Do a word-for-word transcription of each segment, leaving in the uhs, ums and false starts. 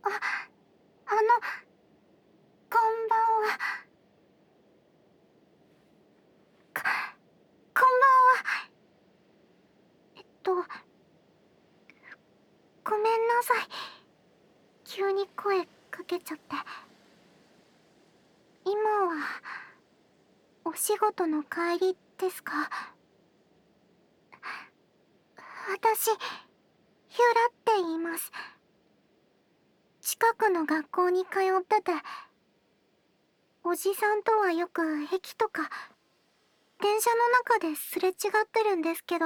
あの、こんばんは。こ、こんばんは。えっと、ごめんなさい。急に声かけちゃって。今は、お仕事の帰りですか？私、ヒュラって言います。近くの学校に通ってて、おじさんとはよく駅とか、電車の中ですれ違ってるんですけど、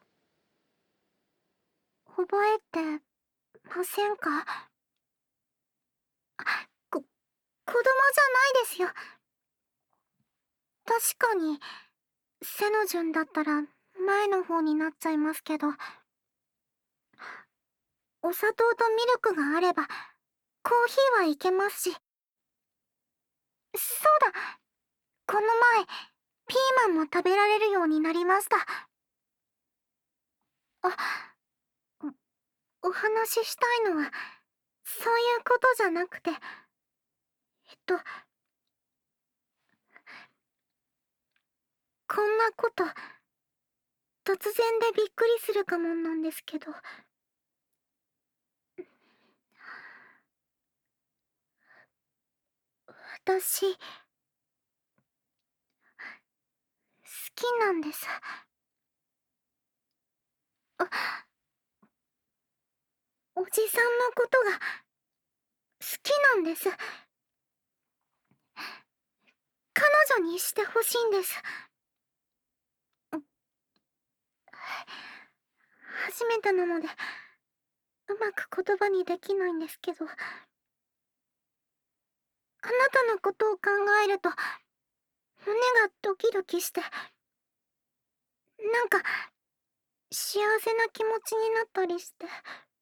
覚えてませんか？こ、子供じゃないですよ。確かに、背の順だったら前の方になっちゃいますけど、お砂糖とミルクがあれば、コーヒーはいけますし。そうだ、この前、ピーマンも食べられるようになりました。あ、お、お話ししたいのは、そういうことじゃなくて、えっと、こんなこと、突然でびっくりするかもなんですけど。私、好きなんです。あ、おじさんのことが、好きなんです。彼女にしてほしいんです。初めてなので、うまく言葉にできないんですけど、あなたのことを考えると、胸がドキドキして、なんか、幸せな気持ちになったりして。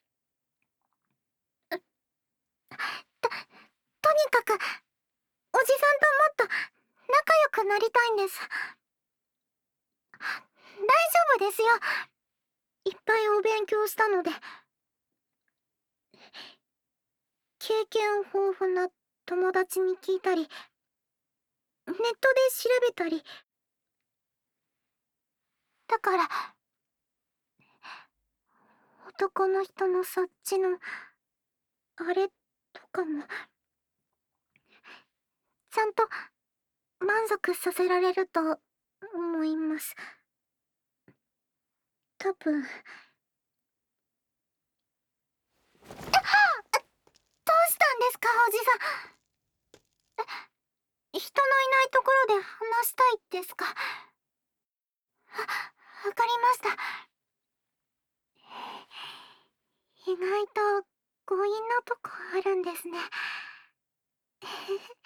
と、とにかく、おじさんともっと仲良くなりたいんです。大丈夫ですよ。いっぱいお勉強したので。経験豊富な友達に聞いたり、ネットで調べたり。だから、男の人のそっちの、あれとかも、ちゃんと満足させられると思います。多分。どうしたんですか、おじさん。え、人のいないところで話したいですか？わ、わかりました。意外と強引なとこあるんですね。